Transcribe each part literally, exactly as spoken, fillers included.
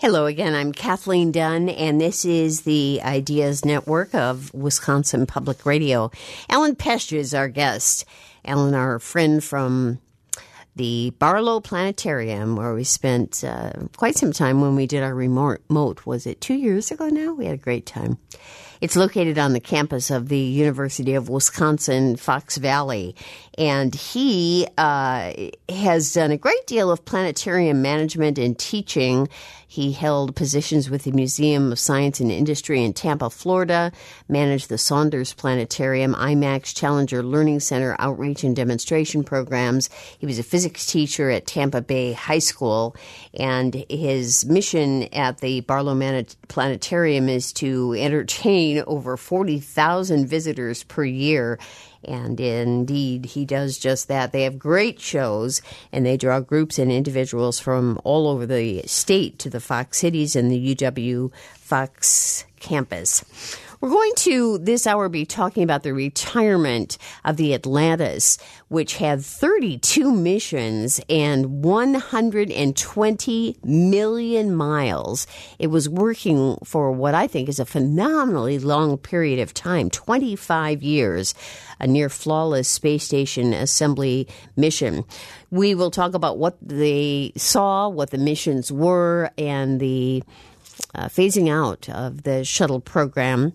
Hello again. I'm Kathleen Dunn, and this is the Ideas Network of Wisconsin Public Radio. Alan Pesch is our guest. Alan, our friend from the Barlow Planetarium, where we spent uh, quite some time when we did our remote. Was it two years ago now? We had a great time. It's located on the campus of the University of Wisconsin, Fox Valley. And he uh, has done a great deal of planetarium management and teaching. He held positions with the Museum of Science and Industry in Tampa, Florida, managed the Saunders Planetarium, IMAX Challenger Learning Center outreach and demonstration programs. He was a physics teacher at Tampa Bay High School, and his mission at the Barlow Planetarium is to entertain over forty thousand visitors per year. And indeed, he does just that. They have great shows, and they draw groups and individuals from all over the state to the Fox Cities and the U W Fox campus. We're going to, this hour, be talking about the retirement of the Atlantis, which had thirty-two missions and one hundred twenty million miles. It was working for what I think is a phenomenally long period of time, twenty-five years, a near-flawless space station assembly mission. We will talk about what they saw, what the missions were, and the uh, phasing out of the shuttle program,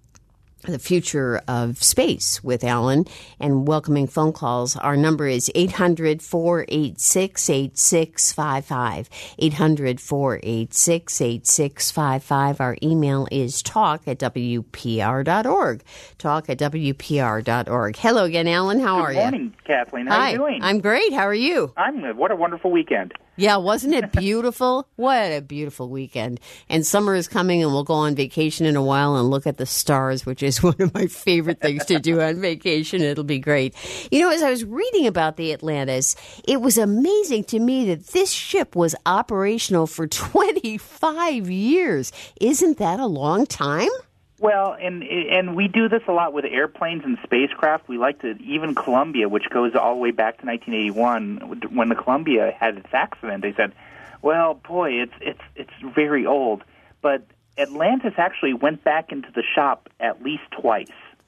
the future of space with Alan, and welcoming phone calls. Our number is eight hundred, four eight six, eight six five five, eight hundred, four eight six, eight six five five. Our email is talk at w p r dot org, talk at w p r dot org. Hello again, Alan. How Good are you? Good morning, Kathleen. How Hi. are you doing? I'm great. How are you? I'm good. What a wonderful weekend. Yeah, wasn't it beautiful? What a beautiful weekend. And summer is coming, and we'll go on vacation in a while and look at the stars, which is one of my favorite things to do on vacation. It'll be great. You know, as I was reading about the Atlantis, it was amazing to me that this ship was operational for twenty-five years. Isn't that a long time? Well, and and we do this a lot with airplanes and spacecraft. We like to, even Columbia, which goes all the way back to nineteen eighty-one, when the Columbia had its accident, they said, well, boy, it's it's it's very old. But Atlantis actually went back into the shop at least twice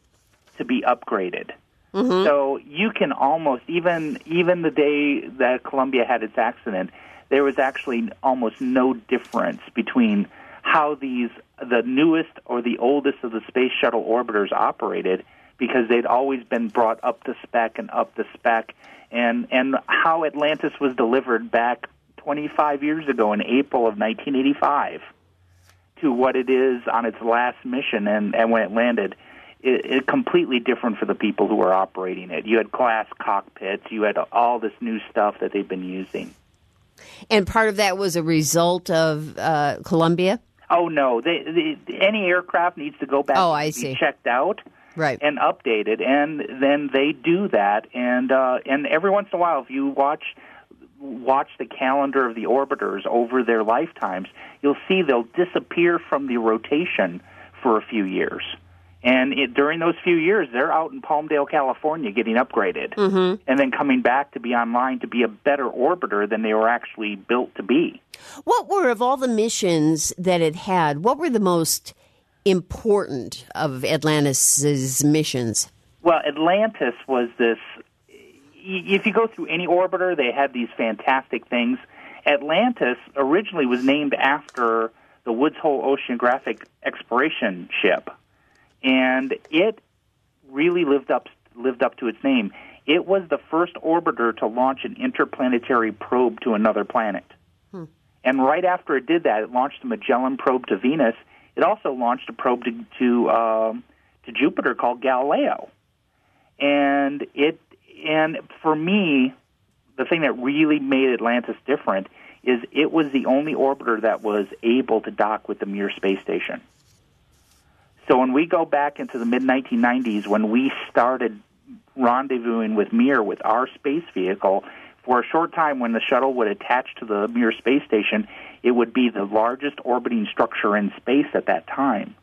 to be upgraded. Mm-hmm. So you can almost, even even the day that Columbia had its accident, there was actually almost no difference between how these the newest or the oldest of the space shuttle orbiters operated, because they'd always been brought up to spec and up to spec, and and how Atlantis was delivered back twenty-five years ago in April of nineteen eighty-five to what it is on its last mission and, and when it landed. It, it completely different for the people who were operating it. You had glass cockpits, you had all this new stuff that they've been using. And part of that was a result of uh, Columbia? Oh, no. They, they, any aircraft needs to go back oh, and I be see. checked out right. and updated, and then they do that. And uh, and every once in a while, if you watch watch the calendar of the orbiters over their lifetimes, you'll see they'll disappear from the rotation for a few years. And it, during those few years, they're out in Palmdale, California, getting upgraded, mm-hmm. and then coming back to be online to be a better orbiter than they were actually built to be. What were, of all the missions that it had, what were the most important of Atlantis' missions? Well, Atlantis was this, if you go through any orbiter, they had these fantastic things. Atlantis originally was named after the Woods Hole Oceanographic Exploration ship. And it really lived up lived up to its name. It was the first orbiter to launch an interplanetary probe to another planet. Hmm. And right after it did that, it launched the Magellan probe to Venus. It also launched a probe to to, uh, to Jupiter called Galileo. And it and for me, the thing that really made Atlantis different is it was the only orbiter that was able to dock with the Mir space station. So when we go back into the mid nineteen nineties, when we started rendezvousing with Mir with our space vehicle, for a short time when the shuttle would attach to the Mir space station, it would be the largest orbiting structure in space at that time.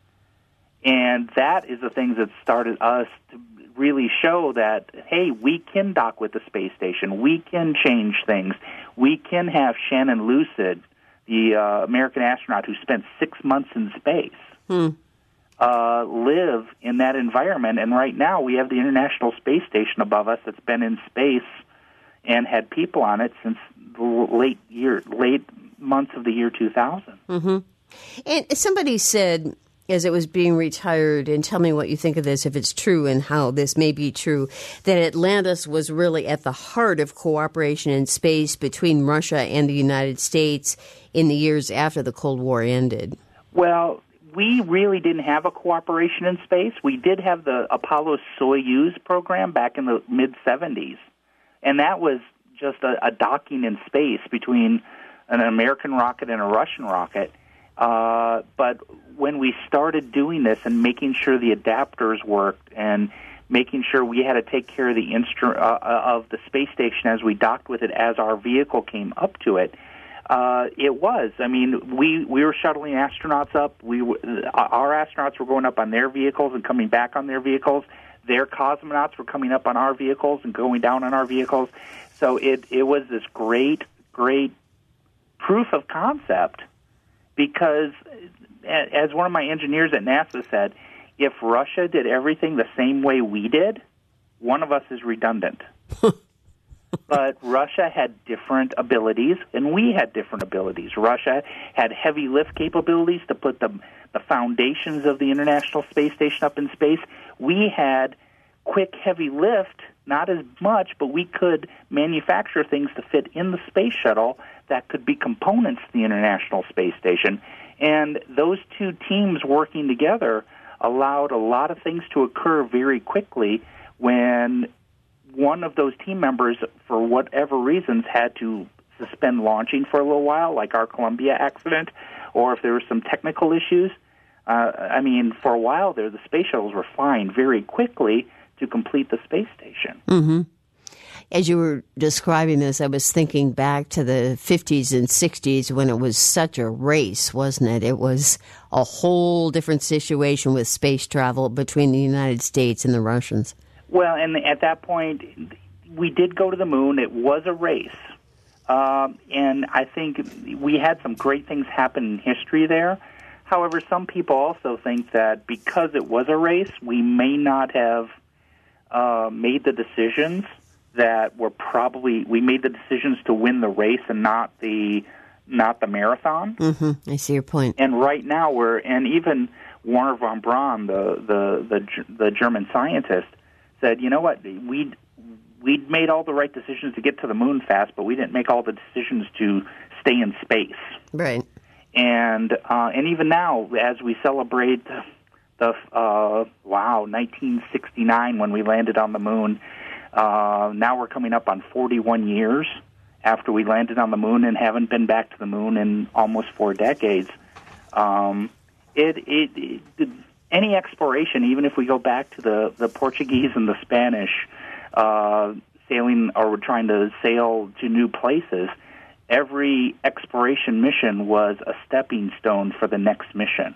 And that is the things that started us to really show that, hey, we can dock with the space station. We can change things. We can have Shannon Lucid, the uh, American astronaut who spent six months in space, hmm. uh, live in that environment. And right now we have the International Space Station above us that's been in space and had people on it since the late year, late months of the year two thousand. Mm-hmm. And somebody said, as it was being retired, and tell me what you think of this, if it's true and how this may be true, that Atlantis was really at the heart of cooperation in space between Russia and the United States in the years after the Cold War ended. Well, we really didn't have a cooperation in space. We did have the Apollo-Soyuz program back in the mid-seventies, and that was just a, a docking in space between an American rocket and a Russian rocket. Uh, but when we started doing this and making sure the adapters worked and making sure we had to take care of the instru- uh, of the space station as we docked with it as our vehicle came up to it, uh, it was. I mean, we, we were shuttling astronauts up. We were, our astronauts were going up on their vehicles and coming back on their vehicles. Their cosmonauts were coming up on our vehicles and going down on our vehicles. So it, it was this great, great proof of concept. Because, as one of my engineers at NASA said, if Russia did everything the same way we did, one of us is redundant. But Russia had different abilities, and we had different abilities. Russia had heavy lift capabilities to put the, the foundations of the International Space Station up in space. We had quick, heavy lift, not as much, but we could manufacture things to fit in the space shuttle that could be components to the International Space Station. And those two teams working together allowed a lot of things to occur very quickly when one of those team members, for whatever reasons, had to suspend launching for a little while, like our Columbia accident, or if there were some technical issues. Uh, I mean, for a while there, the space shuttles were flying very quickly to complete the space station. Mm-hmm. As you were describing this, I was thinking back to the fifties and sixties when it was such a race, wasn't it? It was a whole different situation with space travel between the United States and the Russians. Well, and at that point, we did go to the moon. It was a race. Um, and I think we had some great things happen in history there. However, some people also think that because it was a race, we may not have uh, made the decisions that were probably, we made the decisions to win the race and not the not the marathon. Mm-hmm. I see your point. And right now we're, and even Wernher von Braun, the the the, the German scientist, said, you know what, we we made all the right decisions to get to the moon fast, but we didn't make all the decisions to stay in space. Right. And uh, and even now, as we celebrate the uh, wow nineteen sixty-nine when we landed on the moon. Uh, now we're coming up on forty-one years after we landed on the moon and haven't been back to the moon in almost four decades. Um, it, it, it, any exploration, even if we go back to the, the Portuguese and the Spanish uh, sailing or trying to sail to new places, every exploration mission was a stepping stone for the next mission.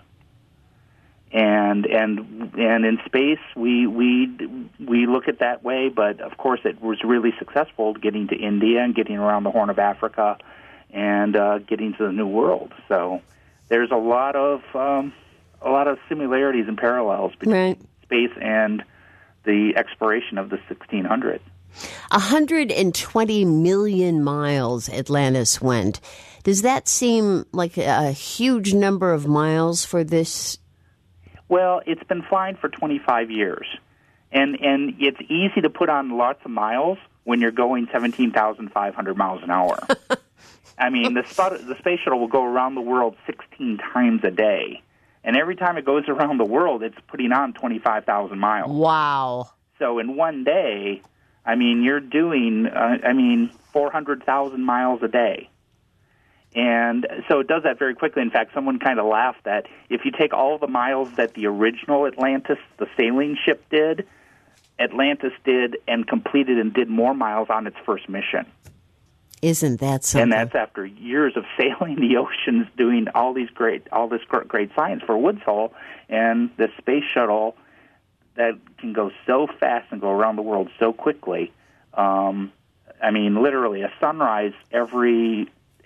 And and and in space, we we we look at that way, but of course, it was really successful getting to India and getting around the Horn of Africa, and uh, getting to the New World. So there's a lot of um, a lot of similarities and parallels between right. space and the exploration of the sixteen hundreds. one hundred twenty million miles Atlantis went. Does that seem like a huge number of miles for this? Well, it's been flying for twenty-five years, and and it's easy to put on lots of miles when you're going seventeen thousand five hundred miles an hour. I mean, the, spot, the space shuttle will go around the world sixteen times a day, and every time it goes around the world, it's putting on twenty-five thousand miles. Wow. So in one day, I mean, you're doing, uh, I mean, four hundred thousand miles a day. And so it does that very quickly. In fact, someone kind of laughed that if you take all the miles that the original Atlantis, the sailing ship, did, Atlantis did and completed and did more miles on its first mission. Isn't that something? And that's after years of sailing the oceans, doing all these great, all this great science for Woods Hole and the space shuttle that can go so fast and go around the world so quickly. Um, I mean, literally a sunrise every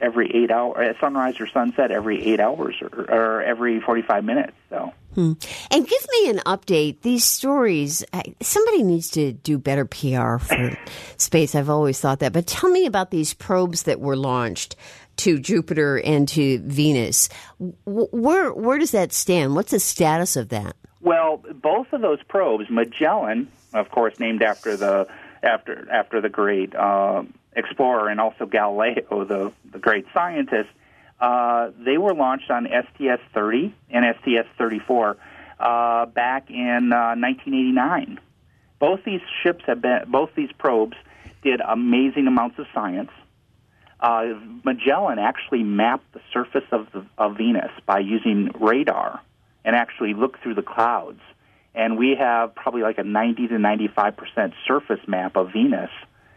every eight hours, sunrise or sunset every eight hours or, or every forty-five minutes. So, hmm. And give me an update. These stories, somebody needs to do better P R for space. I've always thought that. But tell me about these probes that were launched to Jupiter and to Venus. Where where does that stand? What's the status of that? Well, both of those probes, Magellan, of course, named after the after after the great uh, explorer, and also Galileo, the the great scientist, uh, they were launched on S T S thirty and S T S thirty-four uh, back in uh, nineteen eighty-nine. Both these ships have been, both these probes did amazing amounts of science. Uh, Magellan actually mapped the surface of the, of Venus by using radar and actually looked through the clouds. And we have probably like a ninety to ninety-five percent surface map of Venus.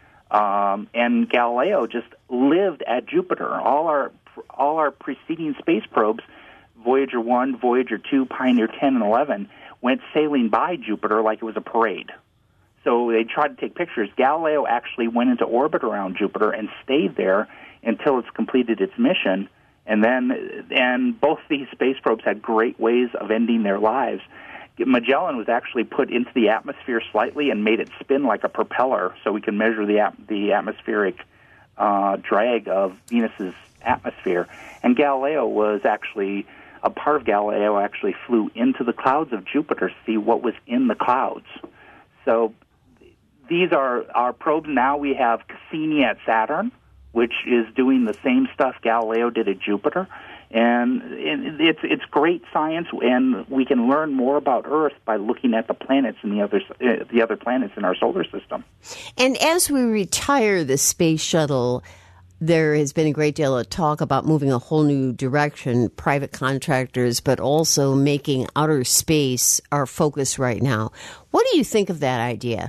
Um, and Galileo just lived at Jupiter. All our all our preceding space probes, Voyager one, Voyager two, Pioneer ten, and eleven, went sailing by Jupiter like it was a parade. So they tried to take pictures. Galileo actually went into orbit around Jupiter and stayed there until it's completed its mission. And then, and both these space probes had great ways of ending their lives. Magellan was actually put into the atmosphere slightly and made it spin like a propeller, so we can measure the the atmospheric uh, drag of Venus's atmosphere. And Galileo was actually a part of Galileo actually flew into the clouds of Jupiter to see what was in the clouds. So these are our probes. Now we have Cassini at Saturn, which is doing the same stuff Galileo did at Jupiter. And it's it's great science, and we can learn more about Earth by looking at the planets and the other uh, the other planets in our solar system. And as we retire the space shuttle, there has been a great deal of talk about moving a whole new direction, private contractors, but also making outer space our focus right now. What do you think of that idea?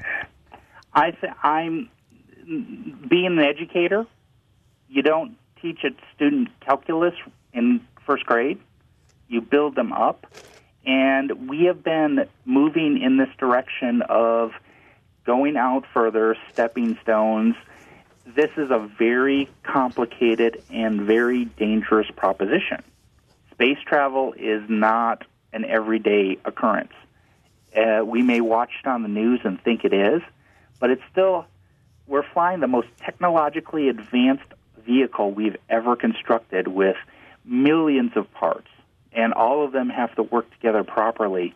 I th- I'm being an educator. You don't teach a student calculus in first grade. You build them up. And we have been moving in this direction of going out further, stepping stones. This is a very complicated and very dangerous proposition. Space travel is not an everyday occurrence. Uh, we may watch it on the news and think it is, but it's still, we're flying the most technologically advanced vehicle we've ever constructed with millions of parts, and all of them have to work together properly.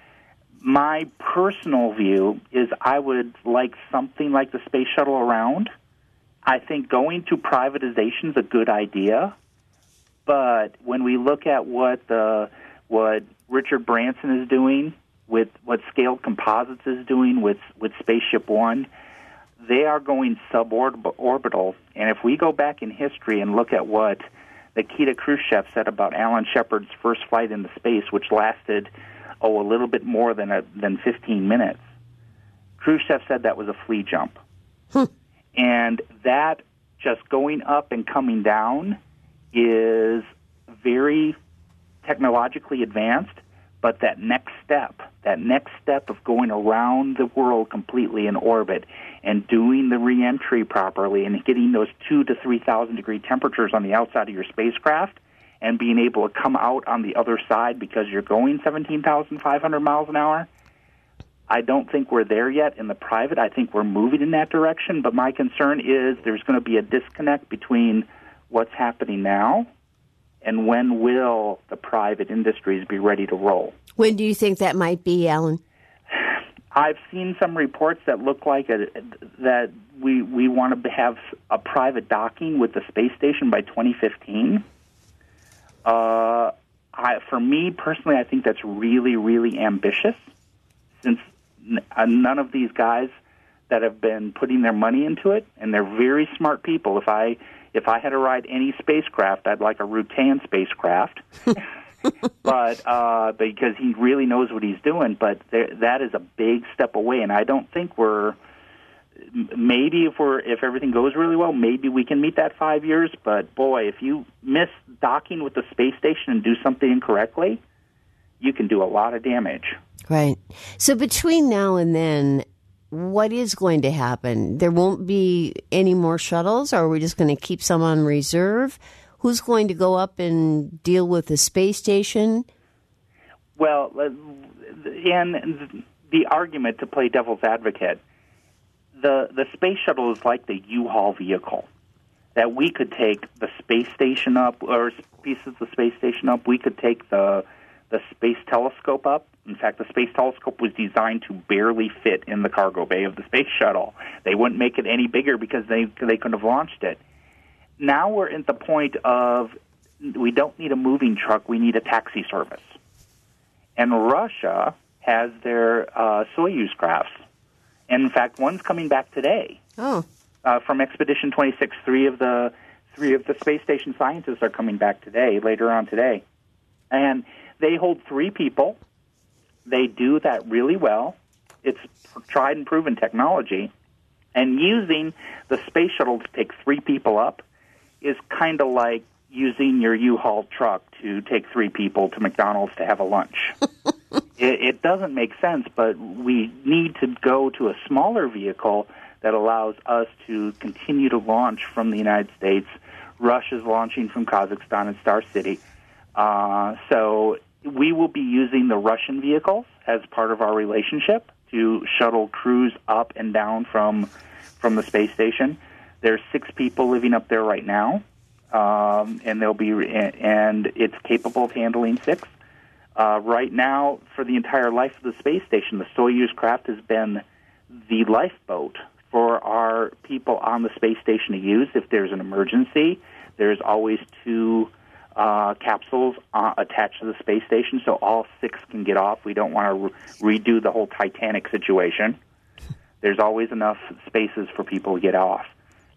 My personal view is I would like something like the space shuttle around. I think going to privatization is a good idea, but when we look at what the what Richard Branson is doing, with what Scaled Composites is doing with, with Spaceship One, they are going suborbital. And if we go back in history and look at what Nikita Khrushchev said about Alan Shepard's first flight into space, which lasted, oh, a little bit more than a, than fifteen minutes, Khrushchev said that was a flea jump. Hmm. And that just going up and coming down is very technologically advanced, but that next step, that next step of going around the world completely in orbit and doing the reentry properly and getting those two to three thousand degree temperatures on the outside of your spacecraft and being able to come out on the other side because you're going seventeen thousand five hundred miles an hour, I don't think we're there yet in the private. I think we're moving in that direction, but my concern is there's going to be a disconnect between what's happening now and when will the private industries be ready to roll. When do you think that might be, Alan? I've seen some reports that look like a, that we we want to have a private docking with the space station by twenty fifteen. Uh, I, for me personally, I think that's really, really ambitious, since n- uh, none of these guys that have been putting their money into it, and they're very smart people. If I if I had to ride any spacecraft, I'd like a Rutan spacecraft. But uh, because he really knows what he's doing, but there, that is a big step away, and I don't think we're. Maybe if we're if everything goes really well, maybe we can meet that five years. But boy, if you miss docking with the space station and do something incorrectly, you can do a lot of damage. Right. So between now and then, what is going to happen? There won't be any more shuttles, or are we just going to keep some on reserve? Who's going to go up and deal with the space station? Well, and the argument, to play devil's advocate, the, the space shuttle is like the U-Haul vehicle, that we could take the space station up, or pieces of the space station up. We could take the the space telescope up. In fact, the space telescope was designed to barely fit in the cargo bay of the space shuttle. They wouldn't make it any bigger because they they couldn't have launched it. Now we're at the point of we don't need a moving truck, we need a taxi service. And Russia has their uh, Soyuz crafts. And in fact, one's coming back today. Oh. Uh, from Expedition twenty-six, three of the three of the space station scientists are coming back today, later on today. And they hold three people. They do that really well. It's tried and proven technology. And using the space shuttle to take three people up is kind of like using your U-Haul truck to take three people to McDonald's to have a lunch. it, it doesn't make sense, but we need to go to a smaller vehicle that allows us to continue to launch from the United States. Russia's launching from Kazakhstan and Star City. Uh, so we will be using the Russian vehicles as part of our relationship to shuttle crews up and down from from the space station. There's six people living up there right now, um, and they'll be and it's capable of handling six. Uh, right now, for the entire life of the space station, the Soyuz craft has been the lifeboat for our people on the space station to use if there's an emergency. There's always two uh, capsules uh, attached to the space station, so all six can get off. We don't want to re- redo the whole Titanic situation. There's always enough spaces for people to get off.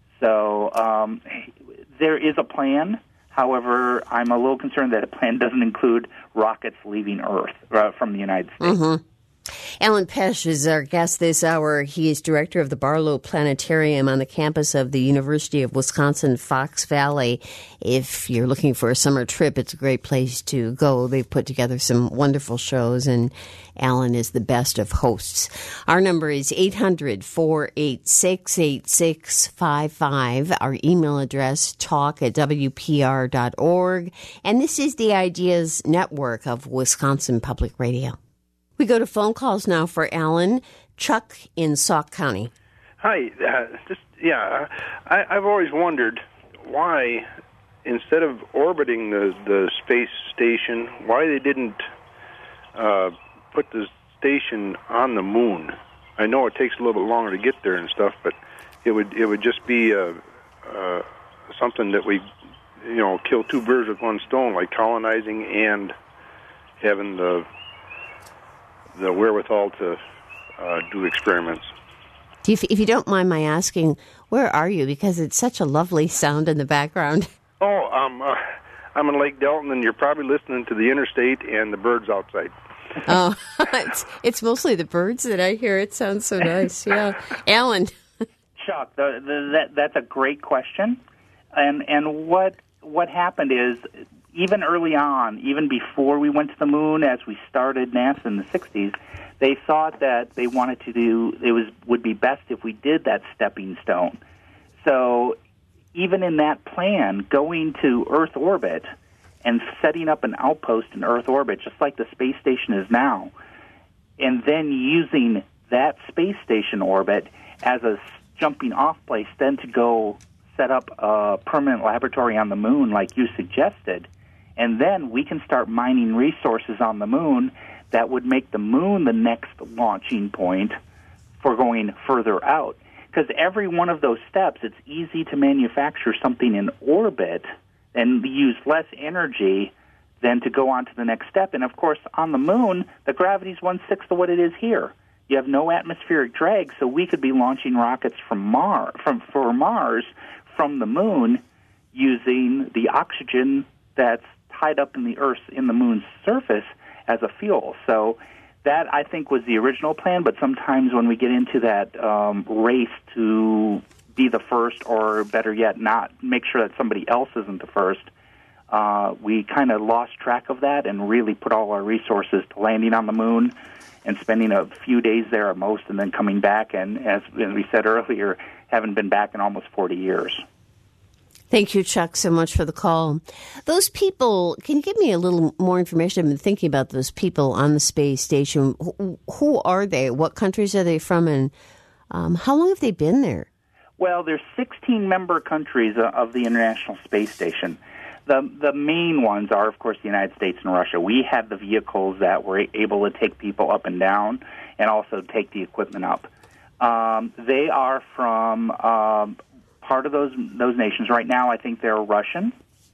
So um, there is a plan. However, I'm a little concerned that a plan doesn't include rockets leaving Earth uh, from the United States. Mm-hmm. Alan Pesh is our guest this hour. He is director of the Barlow Planetarium on the campus of the University of Wisconsin-Fox Valley. If you're looking for a summer trip, it's a great place to go. They've put together some wonderful shows, and Alan is the best of hosts. Our number is eight hundred, four eight six, eight six five five. Our email address, talk at w p r dot org. And this is the Ideas Network of Wisconsin Public Radio. We go to phone calls now for Alan. Chuck in Sauk County. Hi. Uh, just yeah, I, I've always wondered why, instead of orbiting the, the space station, why they didn't uh, put the station on the moon. I know it takes a little bit longer to get there and stuff, but it would it would just be uh, uh, something that we, you know, kill two birds with one stone, like colonizing and having the the wherewithal to uh, do experiments. If, if you don't mind my asking, where are you? Because it's such a lovely sound in the background. Oh, um, uh, I'm in Lake Delton, and you're probably listening to the interstate and the birds outside. Oh, it's, it's mostly the birds that I hear. It sounds so nice. Yeah, Alan. Chuck, the, the, that, that's a great question. And and what what happened is, even early on, even before we went to the moon, as we started NASA in the sixties, they thought that they wanted to do, it was would be best if we did that stepping stone. So even in that plan, going to Earth orbit and setting up an outpost in Earth orbit, just like the space station is now, and then using that space station orbit as a jumping off place, then to go set up a permanent laboratory on the moon like you suggested, and then we can start mining resources on the moon that would make the moon the next launching point for going further out. Because every one of those steps, it's easy to manufacture something in orbit and use less energy than to go on to the next step. And, of course, on the moon, the gravity's one-sixth of what it is here. You have no atmospheric drag, so we could be launching rockets from Mars, from for Mars from the moon using the oxygen that's tied up in the Earth, in the moon's surface as a fuel. So that, I think, was the original plan, but sometimes when we get into that um, race to be the first, or better yet, not make sure that somebody else isn't the first, uh, we kind of lost track of that and really put all our resources to landing on the moon and spending a few days there at most and then coming back. And as we said earlier, haven't been back in almost forty years. Thank you, Chuck, so much for the call. Those people, can you give me a little more information? I've been thinking about those people on the space station. Who, who are they? What countries are they from? And um, how long have they been there? Well, there's sixteen member countries of the International Space Station. The the main ones are, of course, the United States and Russia. We had the vehicles that were able to take people up and down and also take the equipment up. Um, they are from um, part of those those nations. Right now, I think they're Russian.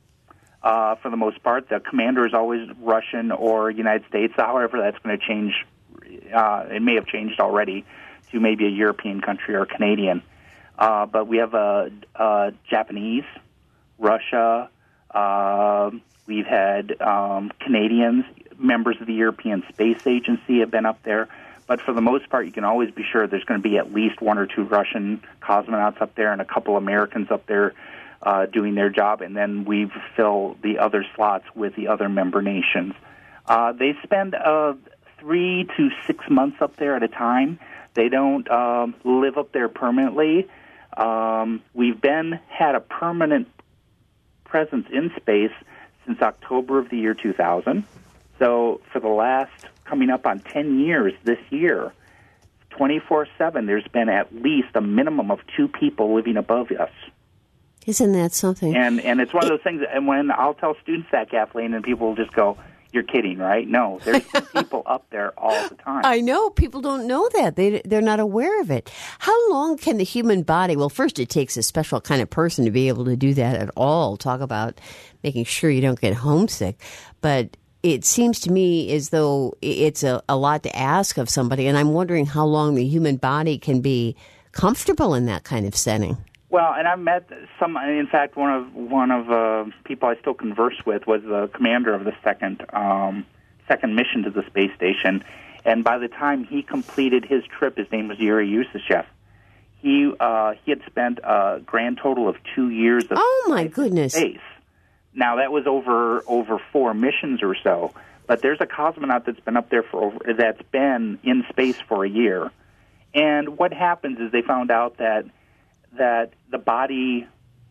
Uh, for the most part, the commander is always Russian or United States. However, that's going to change. Uh, it may have changed already to maybe a European country or Canadian. Uh, but we have a uh, uh, Japanese, Russia. Uh, we've had um, Canadians, members of the European Space Agency have been up there. But for the most part, you can always be sure there's going to be at least one or two Russian cosmonauts up there and a couple Americans up there uh, doing their job. And then we fill the other slots with the other member nations. Uh, they spend uh, three to six months up there at a time. They don't um, live up there permanently. Um, we've been had a permanent presence in space since October of the year two thousand. So for the last, coming up on ten years this year, twenty-four seven, there's been at least a minimum of two people living above us. Isn't that something? And and it's one of those things, and when I'll tell students that, Kathleen, and people will just go, "You're kidding, right?" No, there's people up there all the time. I know. People don't know that. They, they're not aware of it. How long can the human body, well, first it takes a special kind of person to be able to do that at all. Talk about making sure you don't get homesick. But it seems to me as though it's a, a lot to ask of somebody, and I'm wondering how long the human body can be comfortable in that kind of setting. Well, and I've met some. In fact, one of one of uh, people I still converse with was the commander of the second um, second mission to the space station. And by the time he completed his trip, his name was Yuri Yusashev. He uh, he had spent a grand total of two years of oh my goodness space. Now that was over over four missions or so. But there's a cosmonaut that's been up there for over that's been in space for a year. And what happens is they found out that. that the body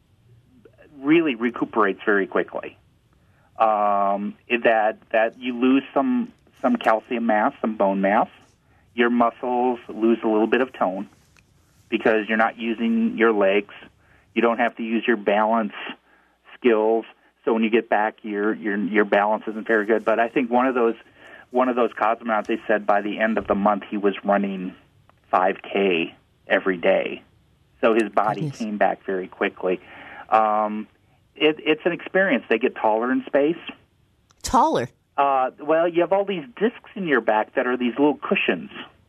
really recuperates very quickly. Um, that that you lose some some calcium mass, some bone mass. Your muscles lose a little bit of tone because you're not using your legs. You don't have to use your balance skills. So when you get back, your your your balance isn't very good. But I think one of those one of those cosmonauts, they said by the end of the month he was running five K every day. So his body Goodness. came back very quickly. Um, it, it's an experience. They get taller in space. Taller? Uh, well, you have all these discs in your back that are these little cushions.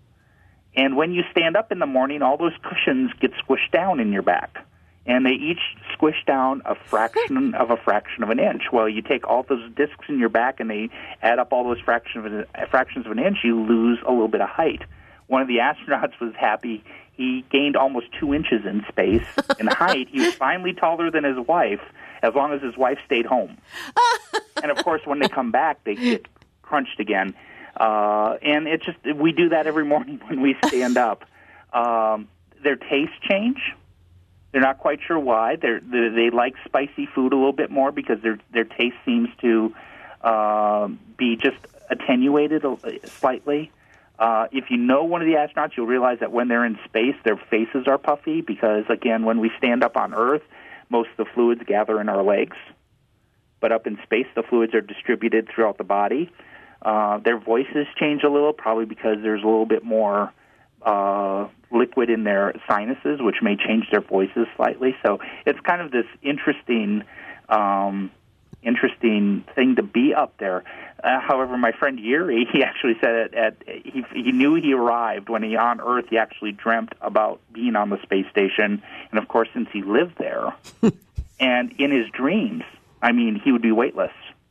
And when you stand up in the morning, all those cushions get squished down in your back. And they each squish down a fraction of a fraction of an inch. Well, you take all those discs in your back and they add up all those fractions of an, fractions of an inch, you lose a little bit of height. One of the astronauts was happy. He gained almost two inches in space. In height, he was finally taller than his wife, as long as his wife stayed home. And, of course, when they come back, they get crunched again. Uh, and it just we do that every morning when we stand up. Um, their tastes change. They're not quite sure why. They're, they they like spicy food a little bit more because their their taste seems to uh, be just attenuated slightly. Uh, if you know one of the astronauts, you'll realize that when they're in space, their faces are puffy because, again, when we stand up on Earth, most of the fluids gather in our legs. But up in space, the fluids are distributed throughout the body. Uh, their voices change a little, probably because there's a little bit more uh, liquid in their sinuses, which may change their voices slightly. So it's kind of this interesting um interesting thing to be up there. Uh, however, my friend Yuri, he actually said at, at he, he knew he arrived when he on Earth. He actually dreamt about being on the space station, and of course, since he lived there, and in his dreams, I mean, he would be weightless.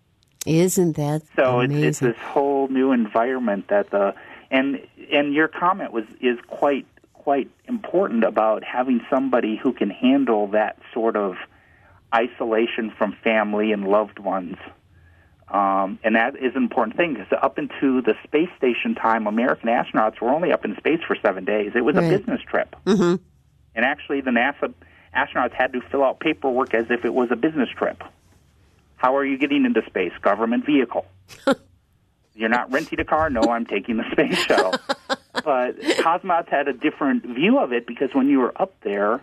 Isn't that so? amazing? It's, it's this whole new environment that the and and your comment was is quite quite important about having somebody who can handle that sort of isolation from family and loved ones. Um, and that is an important thing because up into the space station time, American astronauts were only up in space for seven days. It was right. a business trip. Mm-hmm. And actually, the NASA astronauts had to fill out paperwork as if it was a business trip. How are you getting into space? Government vehicle. You're not renting a car? No, I'm taking the space shuttle. But cosmonauts had a different view of it because when you were up there,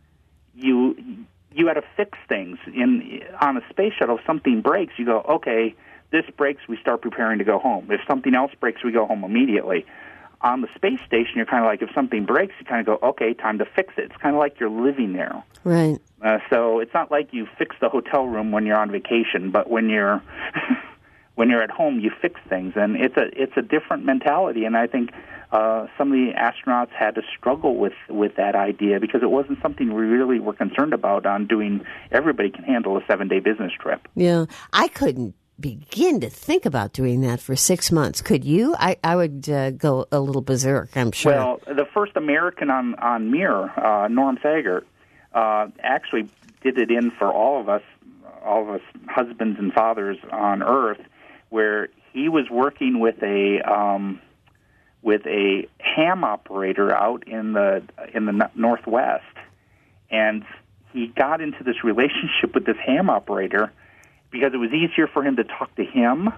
you you had to fix things. In on a space shuttle, if something breaks, you go, okay, this breaks, we start preparing to go home. If something else breaks, we go home immediately. On the space station, you're kind of like, if something breaks, you kind of go, okay, time to fix it. It's kind of like you're living there. Right. Uh, so it's not like you fix the hotel room when you're on vacation, but when you're when you're at home, you fix things, and it's a it's a different mentality. And I think uh, some of the astronauts had to struggle with, with that idea because it wasn't something we really were concerned about on doing. Everybody can handle a seven-day business trip. Yeah, I couldn't begin to think about doing that for six months. Could you? I, I would uh, go a little berserk, I'm sure. Well, the first American on, on Mir, uh, Norm Thagard, uh, actually did it in for all of us, all of us husbands and fathers on Earth, where he was working with a um, with a ham operator out in the in the Northwest, and he got into this relationship with this ham operator because it was easier for him to talk to him,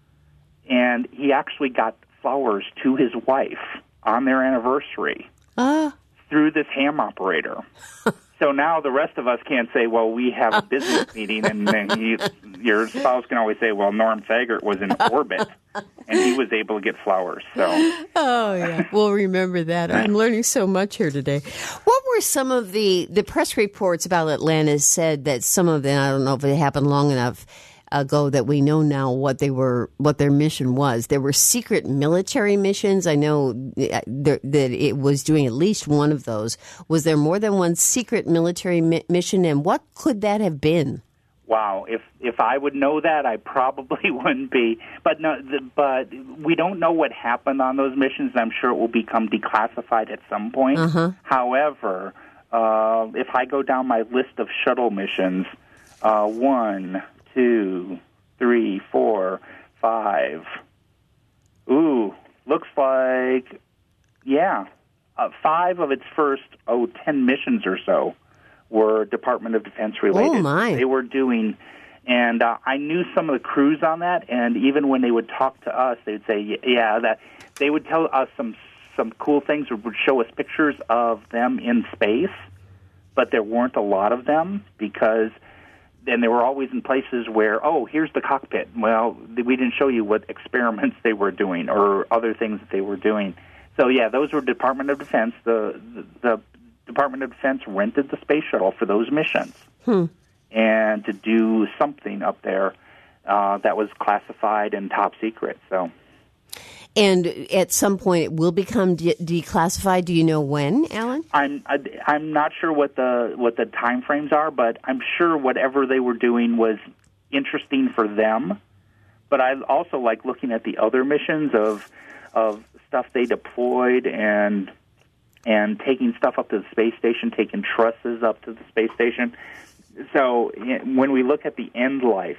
and he actually got flowers to his wife on their anniversary uh. through this ham operator. So now the rest of us can't say, well, we have a business meeting, and then he, your spouse can always say, well, Norm Thagard was in orbit, and he was able to get flowers. So, oh, yeah. We'll remember that. I'm learning so much here today. What were some of the, the press reports about Atlantis said that some of them, I don't know if it happened long enough ago that we know now what they were, what their mission was. There were secret military missions. I know that it was doing at least one of those. Was there more than one secret military mi- mission, and what could that have been? Wow, if if I would know that, I probably wouldn't be. But no, the, but we don't know what happened on those missions. I'm sure it will become declassified at some point. Uh-huh. However, uh, if I go down my list of shuttle missions, uh, one. Two, three, four, five. Ooh, looks like, yeah, uh, five of its first, oh, ten missions or so were Department of Defense related. Oh, my. They were doing, and uh, I knew some of the crews on that, and even when they would talk to us, they would say, yeah, that they would tell us some, some cool things, or would show us pictures of them in space, but there weren't a lot of them because... And they were always in places where, oh, here's the cockpit. Well, we didn't show you what experiments they were doing or other things that they were doing. So, yeah, those were Department of Defense. The, the, the Department of Defense rented the space shuttle for those missions hmm. and to do something up there uh, that was classified and top secret. So. And at some point, it will become de- declassified. Do you know when, Alan? I'm I, I'm not sure what the what the time frames are, but I'm sure whatever they were doing was interesting for them. But I also like looking at the other missions of of stuff they deployed and and taking stuff up to the space station, taking trusses up to the space station. So when we look at the end life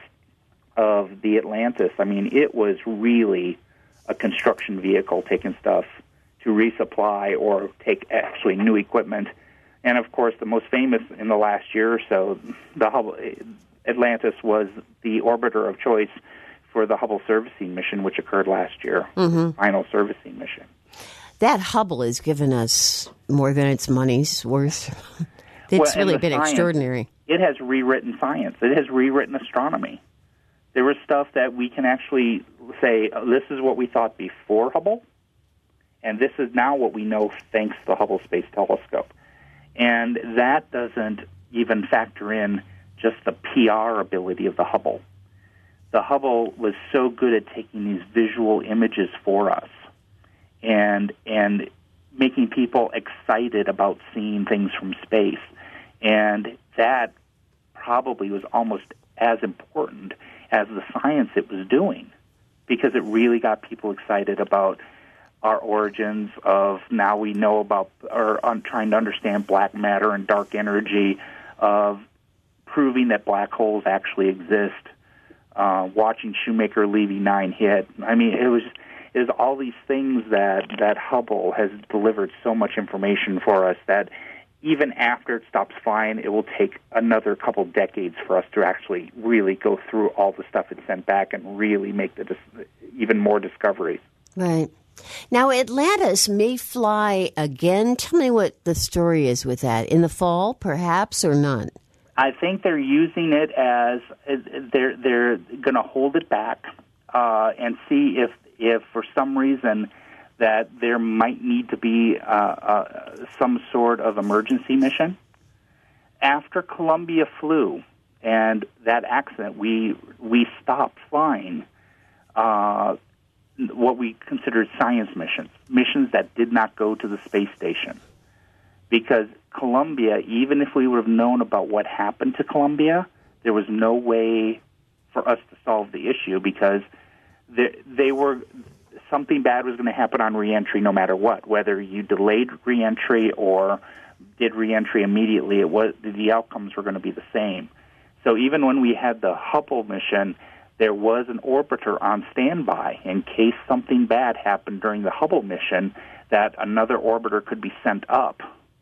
of the Atlantis, I mean, it was really a construction vehicle taking stuff to resupply or take actually new equipment. And, of course, the most famous in the last year or so, the Hubble, Atlantis was the orbiter of choice for the Hubble servicing mission, which occurred last year, mm-hmm. final servicing mission. That Hubble has given us more than its money's worth. It's well, really been science, extraordinary. It has rewritten science. It has rewritten astronomy. There was stuff that we can actually say, oh, this is what we thought before Hubble, and this is now what we know thanks to the Hubble Space Telescope. And that doesn't even factor in just the P R ability of the Hubble. The Hubble was so good at taking these visual images for us and and making people excited about seeing things from space. And that probably was almost as important as the science it was doing, because it really got people excited about our origins of, now we know about, or on trying to understand black matter and dark energy, of proving that black holes actually exist, uh, watching Shoemaker Levy nine hit. I mean, it was it was all these things that, that Hubble has delivered so much information for us that even after it stops flying, it will take another couple decades for us to actually really go through all the stuff it sent back and really make the dis- even more discoveries. Right. Now, Atlantis may fly again. Tell me what the story is with that. In the fall, perhaps, or not? I think they're using it as they're they're going to hold it back uh, and see if if for some reason that there might need to be uh, uh, some sort of emergency mission. After Columbia flew and that accident, we we stopped flying uh, what we considered science missions, missions that did not go to the space station. Because Columbia, even if we would have known about what happened to Columbia, there was no way for us to solve the issue because they, they were something bad was going to happen on reentry no matter what. Whether you delayed reentry or did reentry immediately, it was the outcomes were going to be the same. So even when we had the Hubble mission, there was an orbiter on standby in case something bad happened during the Hubble mission that another orbiter could be sent up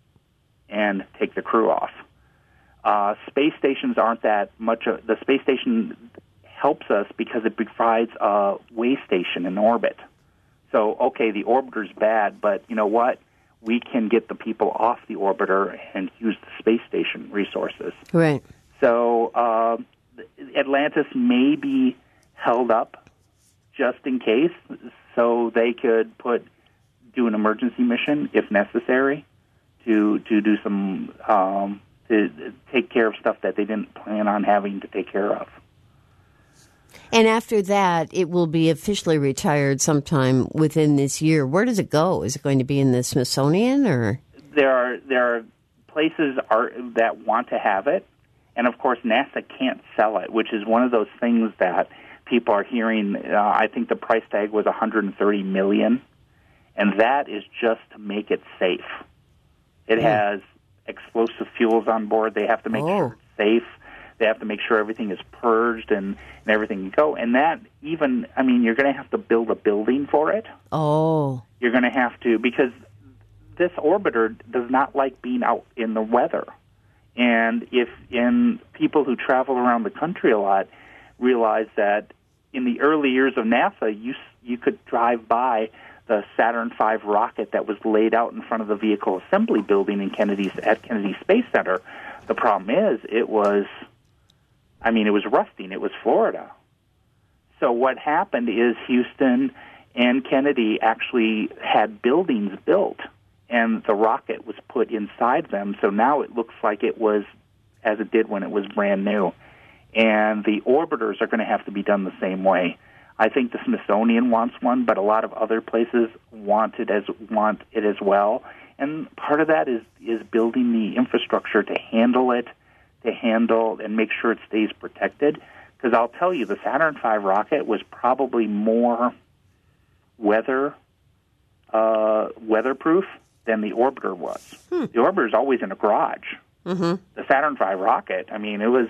and take the crew off. Uh, space stations aren't that much. Of, the space station helps us because it provides a way station in orbit. So, okay, the orbiter's bad, but you know what? We can get the people off the orbiter and use the space station resources. Right. So uh, Atlantis may be held up just in case, so they could put do an emergency mission if necessary to to do some um, to take care of stuff that they didn't plan on having to take care of. And after that, it will be officially retired sometime within this year. Where does it go? Is it going to be in the Smithsonian, or there are there are places are that want to have it, and of course NASA can't sell it, which is one of those things that people are hearing. Uh, I think the price tag was one hundred thirty million dollars, and that is just to make it safe. It yeah. has explosive fuels on board. They have to make oh. sure it's safe. They have to make sure everything is purged and, and everything can go. And that even, I mean, you're going to have to build a building for it. Oh. You're going to have to, because this orbiter does not like being out in the weather. And if in people who travel around the country a lot realize that in the early years of NASA, you you could drive by the Saturn five rocket that was laid out in front of the Vehicle Assembly Building in Kennedy's at Kennedy Space Center. The problem is it was, I mean, it was rusting. It was Florida. So what happened is Houston and Kennedy actually had buildings built, and the rocket was put inside them. So now it looks like it was as it did when it was brand new. And the orbiters are going to have to be done the same way. I think the Smithsonian wants one, but a lot of other places want it as want it as well. And part of that is, is building the infrastructure to handle it, to handle and make sure it stays protected. Because I'll tell you, the Saturn five rocket was probably more weather uh, weatherproof than the orbiter was. Hmm. The orbiter is always in a garage. Mm-hmm. The Saturn five rocket, I mean, it was,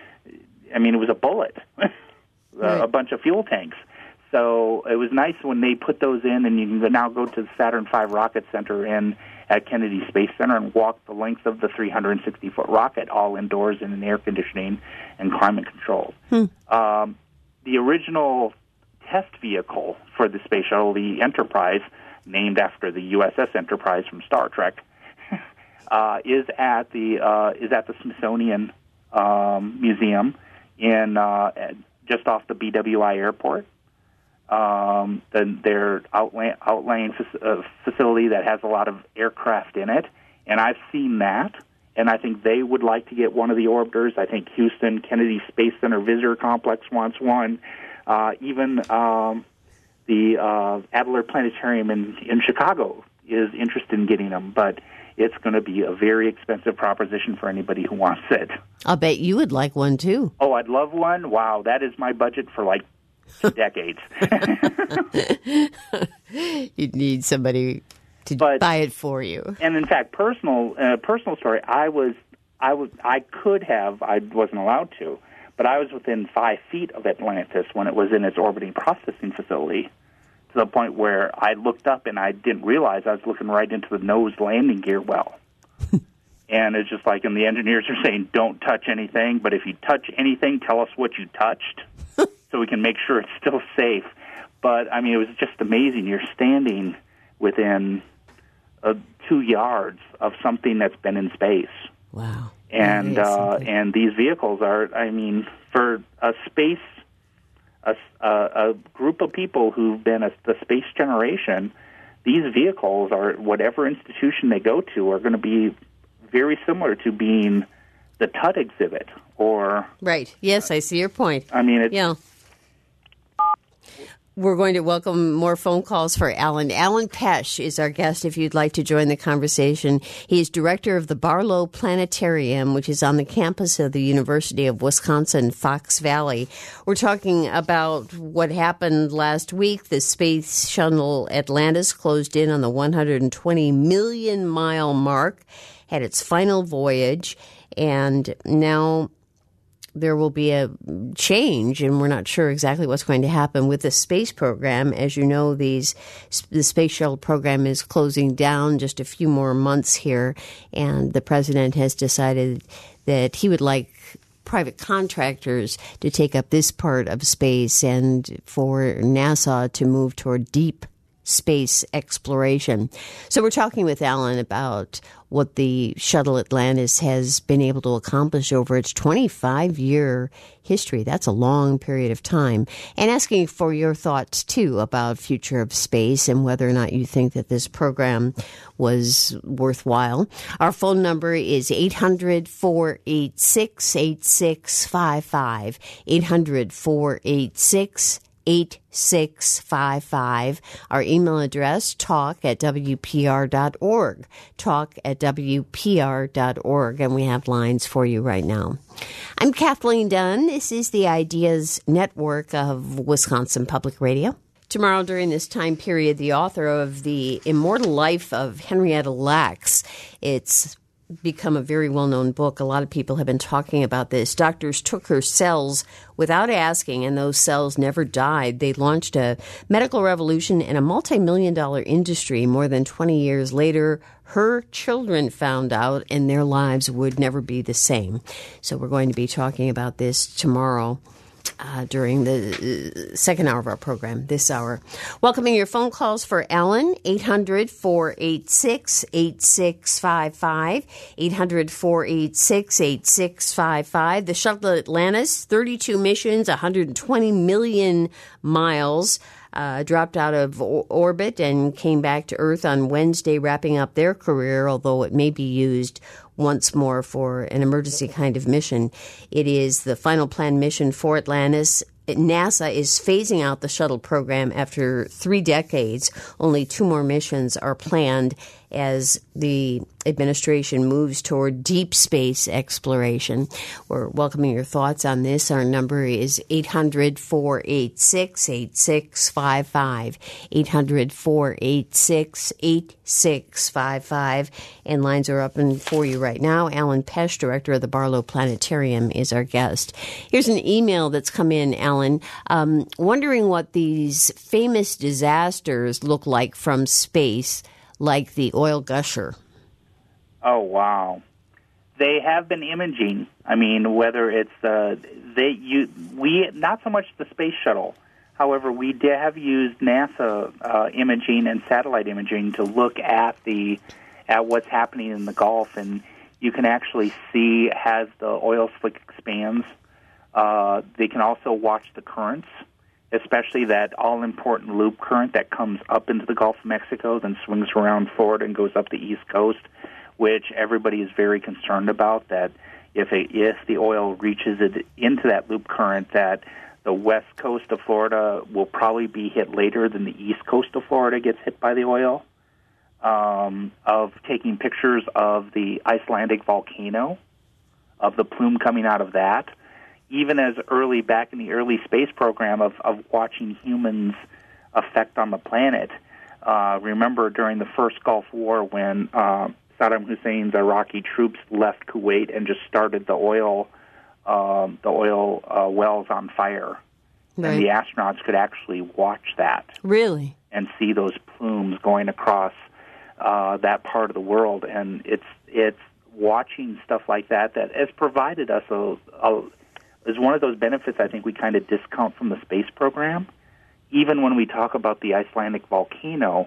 I mean, it was a bullet. Right. A bunch of fuel tanks. So it was nice when they put those in, and you can now go to the Saturn five Rocket Center in at Kennedy Space Center and walk the length of the three hundred sixty foot rocket, all indoors and in air conditioning and climate control. Hmm. Um, the original test vehicle for the space shuttle, the Enterprise, named after the U S S Enterprise from Star Trek, uh, is at the uh, is at the Smithsonian um, Museum in. Uh, just off the B W I airport. Um, the, their outland, outlying uh, facility that has a lot of aircraft in it, and I've seen that, and I think they would like to get one of the orbiters. I think Houston Kennedy Space Center Visitor Complex wants one. Uh, even um, the uh, Adler Planetarium in, in Chicago is interested in getting them, but it's going to be a very expensive proposition for anybody who wants it. I'll bet you would like one, too. Oh, I'd love one. Wow, that is my budget for, like, two decades. You'd need somebody to but, buy it for you. And, in fact, personal uh, personal story, I was I was I could have I wasn't allowed to, but I was within five feet of Atlantis when it was in its orbiting processing facility, to the point where I looked up and I didn't realize I was looking right into the nose landing gear well. And it's just like, and the engineers are saying, don't touch anything, but if you touch anything, tell us what you touched so we can make sure it's still safe. But, I mean, it was just amazing. You're standing within uh, two yards of something that's been in space. Wow. And uh, and these vehicles are, I mean, for a space, a, a, a group of people who've been a, the space generation, these vehicles are, whatever institution they go to, are going to be very similar to being the T U D exhibit or... Right. Yes, I see your point. I mean, it's... Yeah. We're going to welcome more phone calls for Alan. Alan Pesch is our guest if you'd like to join the conversation. He is director of the Barlow Planetarium, which is on the campus of the University of Wisconsin, Fox Valley. We're talking about what happened last week. The space shuttle Atlantis closed in on the one hundred twenty million mile mark, had its final voyage, and now there will be a change, and we're not sure exactly what's going to happen with the space program. As you know, these the space shuttle program is closing down just a few more months here, and the president has decided that he would like private contractors to take up this part of space and for NASA to move toward deep space exploration. So we're talking with Alan about what the shuttle Atlantis has been able to accomplish over its twenty-five year history. That's a long period of time. And asking for your thoughts, too, about future of space and whether or not you think that this program was worthwhile. Our phone number is eight hundred, four eight six, eight six five five, eight hundred, four eight six, eight six five five. Our email address, talk at W P R dot org. Talk at W P R dot org. And we have lines for you right now. I'm Kathleen Dunn. This is the Ideas Network of Wisconsin Public Radio. Tomorrow, during this time period, the author of The Immortal Life of Henrietta Lacks, it's become a very well-known book. A lot of people have been talking about this. Doctors took her cells without asking, and those cells never died. They launched a medical revolution and a multi-million dollar industry. More than twenty years later, her children found out, and their lives would never be the same. So we're going to be talking about this tomorrow. Uh, during the uh, second hour of our program, this hour. Welcoming your phone calls for Alan, eight hundred, four eight six, eight six five five, eight hundred, four eight six, eight six five five. The shuttle Atlantis, thirty-two missions, one hundred twenty million miles, uh, dropped out of o- orbit and came back to Earth on Wednesday, wrapping up their career, although it may be used once more for an emergency kind of mission. It is the final planned mission for Atlantis. NASA is phasing out the shuttle program after three decades. Only two more missions are planned as the administration moves toward deep space exploration. We're welcoming your thoughts on this. Our number is eight hundred, four eight six, eight six five five, eight hundred, four eight six, eight six five five. And lines are open for you right now. Alan Pesch, director of the Barlow Planetarium, is our guest. Here's an email that's come in, Alan, um, wondering what these famous disasters look like from space, like the oil gusher. Oh, wow. They have been imaging. I mean, whether it's uh, they you we not so much the space shuttle. However, we did have used NASA uh, imaging and satellite imaging to look at the at what's happening in the Gulf, and you can actually see as the oil slick expands. Uh, they can also watch the currents, especially that all-important loop current that comes up into the Gulf of Mexico, then swings around Florida and goes up the East Coast, which everybody is very concerned about, that if a, if the oil reaches it into that loop current, that the west coast of Florida will probably be hit later than the east coast of Florida gets hit by the oil. Um, of taking pictures of the Icelandic volcano, of the plume coming out of that, even as early back in the early space program of, of watching humans' effect on the planet. Uh, remember during the first Gulf War when uh, Saddam Hussein's Iraqi troops left Kuwait and just started the oil um, the oil uh, wells on fire. Right. And the astronauts could actually watch that. Really? And see those plumes going across uh, that part of the world. And it's it's watching stuff like that that has provided us a, a is one of those benefits I think we kind of discount from the space program. Even when we talk about the Icelandic volcano,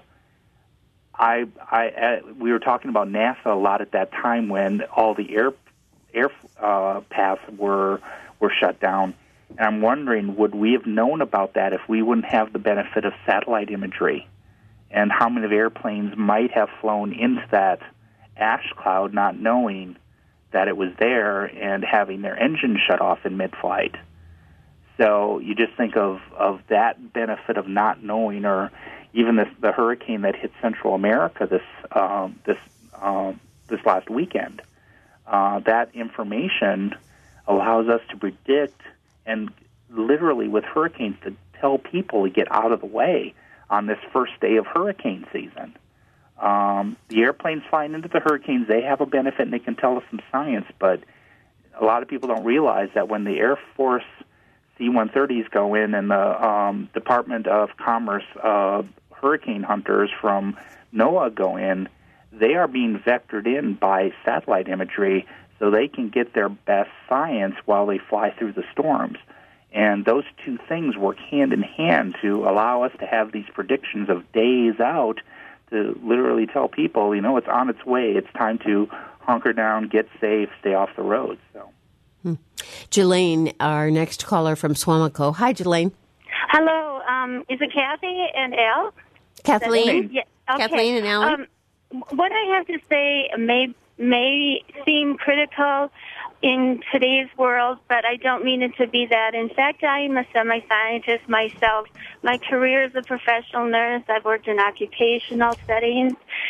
I, I, uh, we were talking about NASA a lot at that time when all the air air uh, paths were were shut down. And I'm wondering, would we have known about that if we wouldn't have the benefit of satellite imagery? And how many airplanes might have flown into that ash cloud not knowing that it was there and having their engine shut off in mid-flight? So you just think of, of that benefit of not knowing, or even this, the hurricane that hit Central America this um, this um, this last weekend. Uh, that information allows us to predict and literally with hurricanes to tell people to get out of the way on this first day of hurricane season. Um, the airplanes flying into the hurricanes, they have a benefit and they can tell us some science, but a lot of people don't realize that when the Air Force C one thirties go in and the um, Department of Commerce uh, hurricane hunters from NOAA go in, they are being vectored in by satellite imagery so they can get their best science while they fly through the storms. And those two things work hand in hand to allow us to have these predictions of days out to literally tell people, you know, it's on its way. It's time to hunker down, get safe, stay off the road. So. Hmm. Jelaine, our next caller from Swamico. Hi, Jelaine. Hello. Um, is it Kathy and Al? Kathleen? Yeah. Okay. Kathleen and Alan? Um, what I have to say may may seem critical in today's world, but I don't mean it to be that. In fact, I am a semi-scientist myself. My career is a professional nurse. I've worked in occupational settings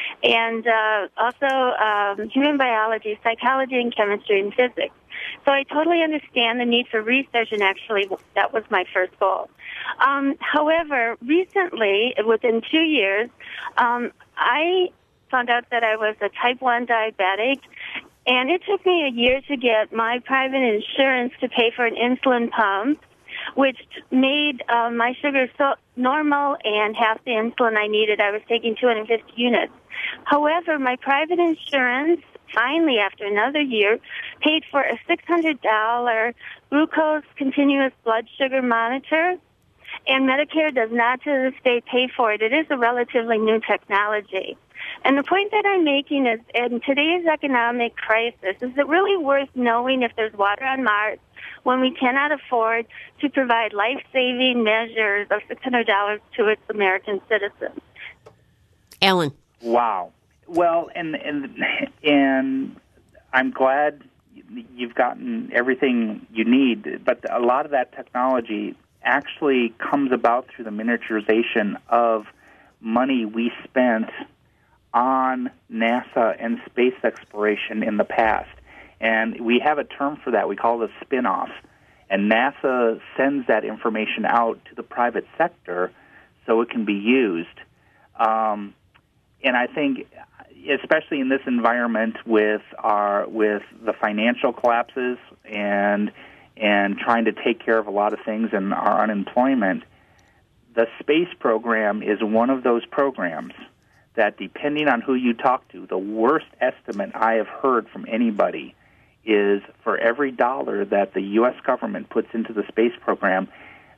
and uh, also um, human biology, psychology, and chemistry and physics. So I totally understand the need for research, and actually that was my first goal. Um, however, recently, within two years, um, I found out that I was a type one diabetic, and it took me a year to get my private insurance to pay for an insulin pump, which made uh, my sugar so normal and half the insulin I needed. I was taking two hundred fifty units. However, my private insurance finally, after another year, paid for a six hundred dollars glucose continuous blood sugar monitor, and Medicare does not to this day pay for it. It is a relatively new technology. And the point that I'm making is, in today's economic crisis, is it really worth knowing if there's water on Mars when we cannot afford to provide life-saving measures of six hundred dollars to its American citizens? Alan. Wow. Well, and and and I'm glad you've gotten everything you need, but a lot of that technology actually comes about through the miniaturization of money we spent on NASA and space exploration in the past. And we have a term for that. We call it a spin-off. And NASA sends that information out to the private sector so it can be used. Um, and I think, especially in this environment with our with the financial collapses and and trying to take care of a lot of things and our unemployment, the space program is one of those programs that, depending on who you talk to, the worst estimate I have heard from anybody is for every dollar that the U S government puts into the space program,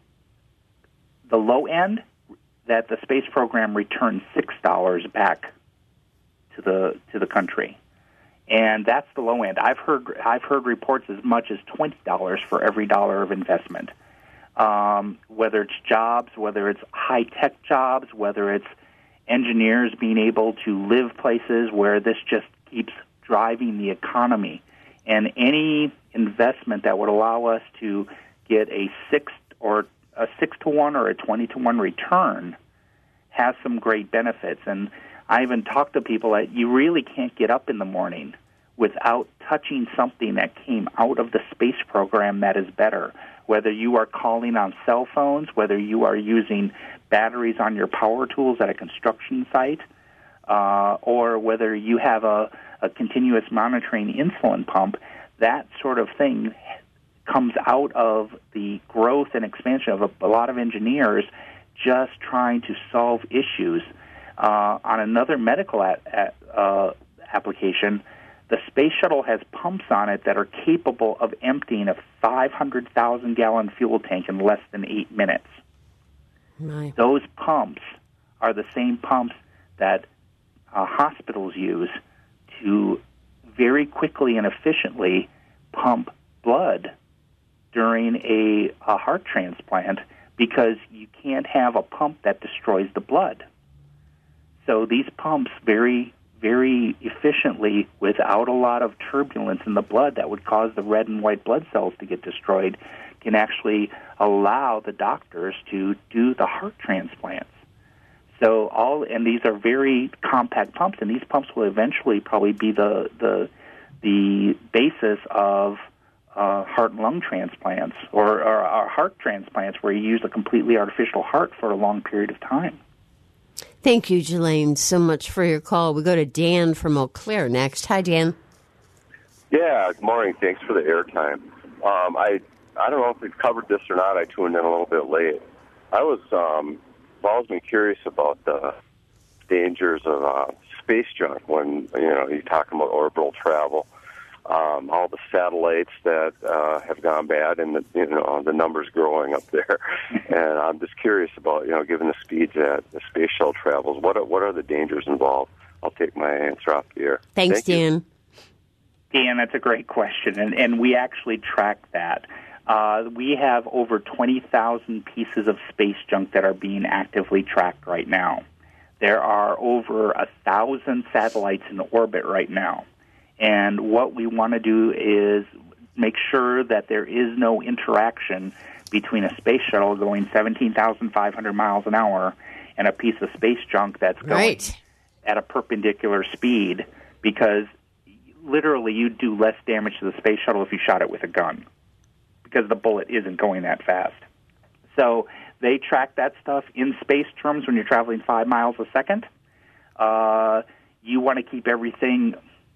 the low end, that the space program returns six dollars back to the to the country. And that's the low end. I've heard I've heard reports as much as twenty dollars for every dollar of investment. Um, whether it's jobs, whether it's high-tech jobs, whether it's engineers being able to live places where this just keeps driving the economy. And any investment that would allow us to get a six or a six to one or a twenty to one return has some great benefits. And I even talk to people that you really can't get up in the morning without touching something that came out of the space program that is better. Whether you are calling on cell phones, whether you are using batteries on your power tools at a construction site, uh, or whether you have a, a continuous monitoring insulin pump, that sort of thing comes out of the growth and expansion of a, a lot of engineers just trying to solve issues. Uh, on another medical at, at, uh, application, the space shuttle has pumps on it that are capable of emptying a five hundred thousand gallon fuel tank in less than eight minutes. My. Those pumps are the same pumps that uh, hospitals use to very quickly and efficiently pump blood during a, a heart transplant, because you can't have a pump that destroys the blood. So these pumps very, very efficiently, without a lot of turbulence in the blood that would cause the red and white blood cells to get destroyed, can actually allow the doctors to do the heart transplants. So all, and these are very compact pumps, and these pumps will eventually probably be the the the basis of uh, heart and lung transplants, or, or, or heart transplants, where you use a completely artificial heart for a long period of time. Thank you, Jelaine, so much for your call. We go to Dan from Eau Claire next. Hi, Dan. Yeah, good morning. Thanks for the airtime. Um, I I don't know if we've covered this or not. I tuned in a little bit late. I was um, I've always been curious about the dangers of uh, space junk when, you know, you're talking about orbital travel. Um, all the satellites that uh, have gone bad, and the, you know, the numbers growing up there. And I'm just curious about, you know, given the speeds that the space shuttle travels, what are, what are the dangers involved? I'll take my answer off the air. Thanks, Thank Dan. You. Dan, that's a great question, and, and we actually track that. Uh, we have over twenty thousand pieces of space junk that are being actively tracked right now. There are over a thousand satellites in orbit right now. And what we want to do is make sure that there is no interaction between a space shuttle going seventeen thousand five hundred miles an hour and a piece of space junk that's going Right. at a perpendicular speed, because literally you'd do less damage to the space shuttle if you shot it with a gun, because the bullet isn't going that fast. So they track that stuff in space terms when you're traveling five miles a second. Uh, you want to keep everything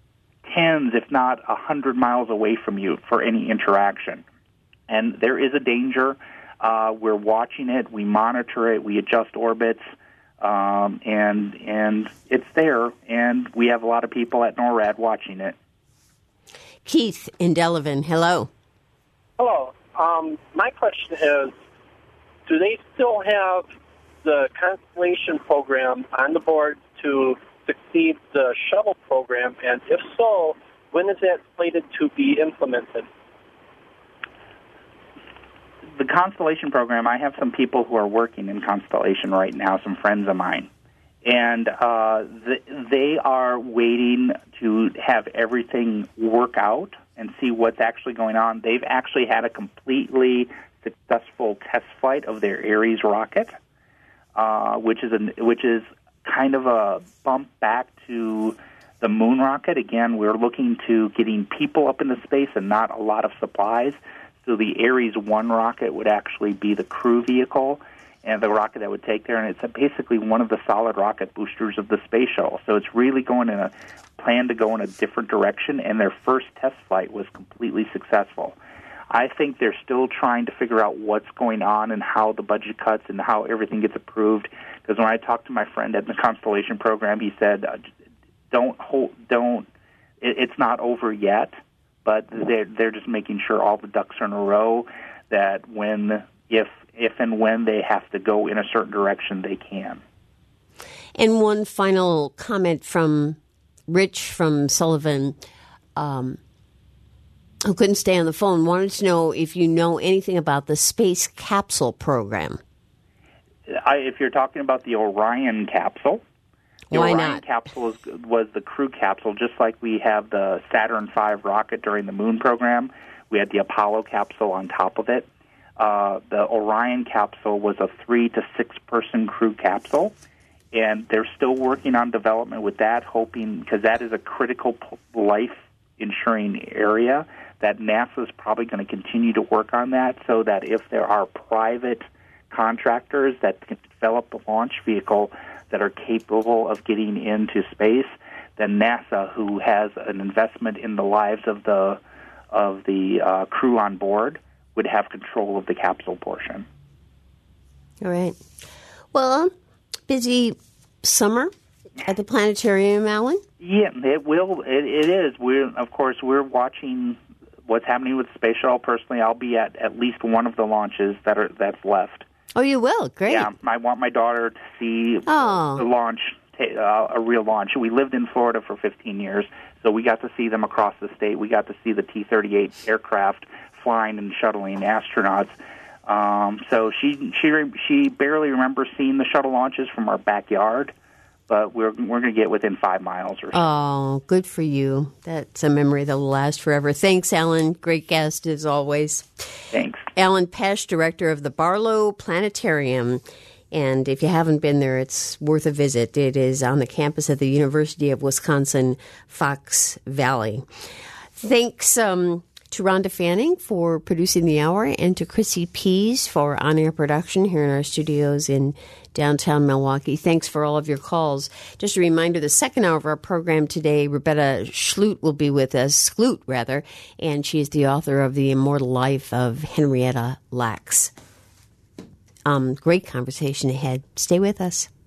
tens, if not a hundred miles away from you for any interaction. And there is a danger. Uh, we're watching it. We monitor it. We adjust orbits. Um, and and it's there. And we have a lot of people at NORAD watching it. Keith in Delavan, hello. Hello. Um, my question is, do they still have the Constellation program on the board to succeed the shuttle program? And if so, when is that slated to be implemented? The Constellation program, I have some people who are working in Constellation right now, some friends of mine. And uh, the, they are waiting to have everything work out and see what's actually going on. They've actually had a completely successful test flight of their Ares rocket, uh, which is a, which is kind of a bump back to the moon rocket. Again, we're looking to getting people up into space and not a lot of supplies. So the Ares one rocket would actually be the crew vehicle and the rocket that would take there, and it's basically one of the solid rocket boosters of the space shuttle. So it's really going in a plan to go in a different direction, and their first test flight was completely successful. I think they're still trying to figure out what's going on and how the budget cuts and how everything gets approved. Because when I talked to my friend at the Constellation program, he said, "Don't hold, don't. It, it's not over yet, but they're they're just making sure all the ducks are in a row. That when, if if and when they have to go in a certain direction, they can." And one final comment from Rich from Sullivan, um, who couldn't stay on the phone, wanted to know if you know anything about the space capsule program. I, if you're talking about the Orion capsule, the Why Orion not? capsule is, was the crew capsule, just like we have the Saturn five rocket during the moon program. We had the Apollo capsule on top of it. Uh, the Orion capsule was a three to six person crew capsule, and they're still working on development with that, hoping, because that is a critical life ensuring area, that NASA is probably going to continue to work on that, so that if there are private contractors that can develop the launch vehicle that are capable of getting into space, then NASA, who has an investment in the lives of the of the uh, crew on board, would have control of the capsule portion. All right. Well, busy summer at the planetarium, Alan? Yeah, it will. It, it is. We're of course we're watching what's happening with the space shuttle. Personally, I'll be at at least one of the launches that are that's left. Oh, you will? Great. Yeah, I want my daughter to see oh. the launch, uh, a real launch. We lived in Florida for fifteen years, so we got to see them across the state. We got to see the T thirty-eight aircraft flying and shuttling astronauts. Um, so she she she barely remembers seeing the shuttle launches from our backyard, but we're we're going to get within five miles or so. Oh, good for you. That's a memory that will last forever. Thanks, Alan. Great guest as always. Thanks. Alan Pesch, director of the Barlow Planetarium. And if you haven't been there, it's worth a visit. It is on the campus of the University of Wisconsin, Fox Valley. Thanks um, to Rhonda Fanning for producing the hour and to Chrissy Pease for on-air production here in our studios in downtown Milwaukee. Thanks for all of your calls. Just a reminder, the second hour of our program today, Roberta Schlute will be with us, Schlute rather, and she is the author of The Immortal Life of Henrietta Lacks. Um, great conversation ahead. Stay with us.